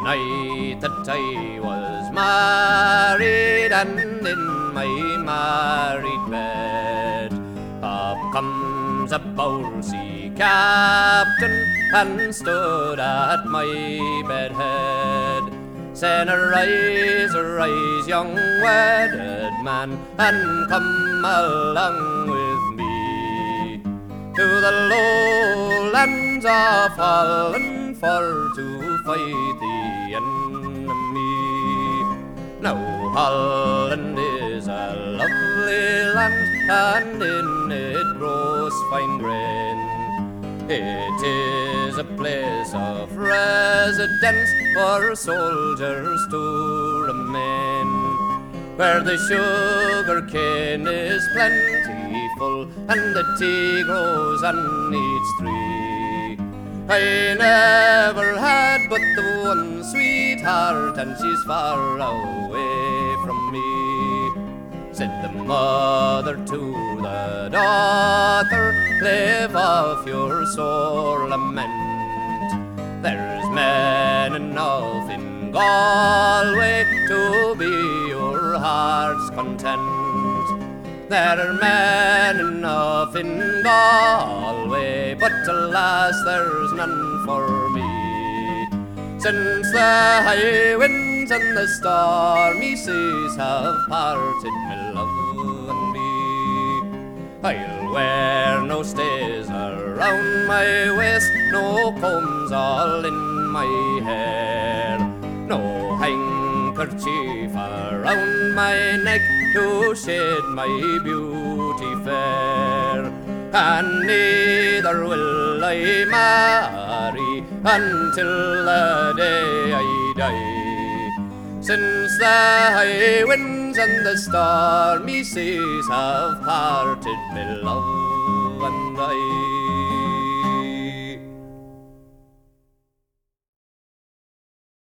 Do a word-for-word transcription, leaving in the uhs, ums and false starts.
night that I was married, and in my married bed up comes a Boulsey captain and stood at my bed head, saying, "Arise, arise, young wedded man, and come along with me to the lowlands of Holland for to fight the enemy." Now Holland is a lovely land, and in it grows fine grain. It is a place of residence for soldiers to remain, where the sugar cane is plentiful and the tea grows on each tree. I never had but the one sweetheart, and she's far away from me. Said the mother to the daughter, "Live off your sore lament. There's men enough in Galway to be your heart's content. There are men enough in Galway, but alas, there's none for me. Since the high winds and the stormy seas have parted my love and me, I'll wear no stays around my waist, no combs all in my hair, no handkerchief around my neck to shade my beauty fair, and neither will I marry until the day I die. Since the high winds and the stormy seas have parted my love